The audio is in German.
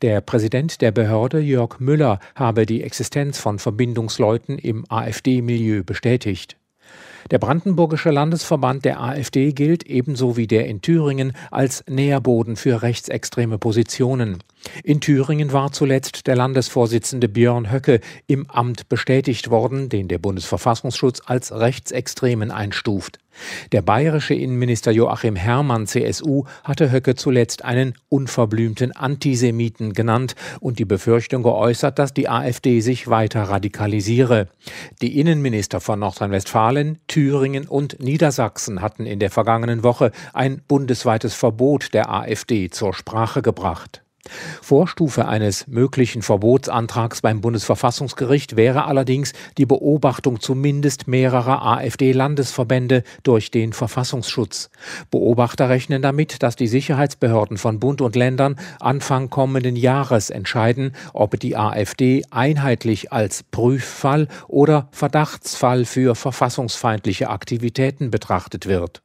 Der Präsident der Behörde, Jörg Müller, habe die Existenz von Verbindungsleuten im AfD-Milieu bestätigt. Der brandenburgische Landesverband der AfD gilt ebenso wie der in Thüringen als Nährboden für rechtsextreme Positionen. In Thüringen war zuletzt der Landesvorsitzende Björn Höcke im Amt bestätigt worden, den der Bundesverfassungsschutz als Rechtsextremen einstuft. Der bayerische Innenminister Joachim Herrmann, CSU, hatte Höcke zuletzt einen unverblümten Antisemiten genannt und die Befürchtung geäußert, dass die AfD sich weiter radikalisiere. Die Innenminister von Nordrhein-Westfalen, Thüringen und Niedersachsen hatten in der vergangenen Woche ein bundesweites Verbot der AfD zur Sprache gebracht. Vorstufe eines möglichen Verbotsantrags beim Bundesverfassungsgericht wäre allerdings die Beobachtung zumindest mehrerer AfD-Landesverbände durch den Verfassungsschutz. Beobachter rechnen damit, dass die Sicherheitsbehörden von Bund und Ländern Anfang kommenden Jahres entscheiden, ob die AfD einheitlich als Prüffall oder Verdachtsfall für verfassungsfeindliche Aktivitäten betrachtet wird.